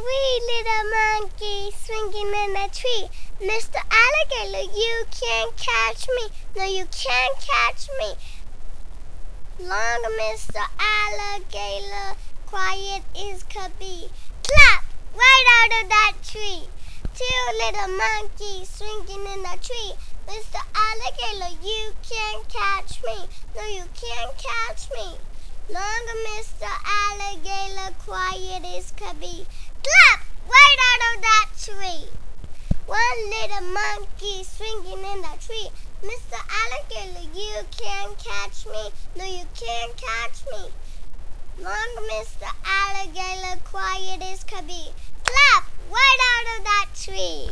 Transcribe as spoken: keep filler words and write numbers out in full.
Three little monkeys swinging in a tree. Mister Alligator, you can't catch me. No, you can't catch me. Long Mister Alligator, quiet as could be. Clap! Right out of that tree. Two little monkeys swinging in a tree. Mister Alligator, you can't catch me. No, you can't catch me. Long Mister Alligator, quiet as could be. Clap! Right out of that tree. One little monkey swinging in the tree. Mister Alligator, you can't catch me. No, you can't catch me. Long Mister Alligator, quiet as could be. Clap! Right out of that tree.